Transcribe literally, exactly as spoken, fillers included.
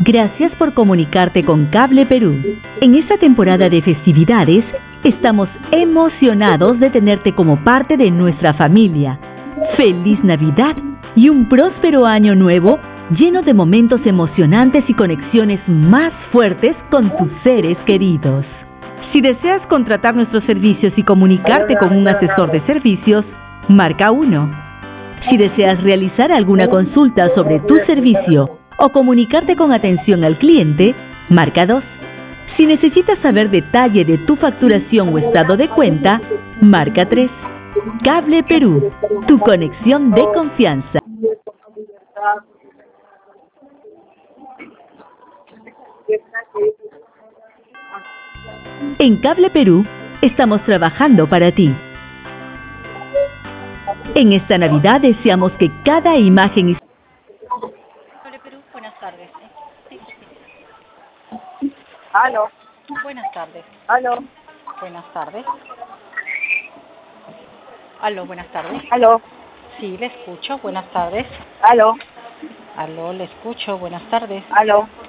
Gracias por comunicarte con Cable Perú. En esta temporada de festividades, estamos emocionados de tenerte como parte de nuestra familia. ¡Feliz Navidad y un próspero año nuevo lleno de momentos emocionantes y conexiones más fuertes con tus seres queridos! Si deseas contratar nuestros servicios y comunicarte con un asesor de servicios, marca uno. Si deseas realizar alguna consulta sobre tu servicio o comunicarte con atención al cliente, marca dos. Si necesitas saber detalle de tu facturación o estado de cuenta, marca tres. Cable Perú, tu conexión de confianza. En Cable Perú, estamos trabajando para ti. En esta Navidad deseamos que cada imagen y... Cable Perú, buenas tardes. Sí, sí. Aló, Buenas tardes. aló, Buenas tardes. Aló, buenas tardes. aló, Sí, le escucho. Buenas tardes. aló, Aló, le escucho. Buenas tardes. aló.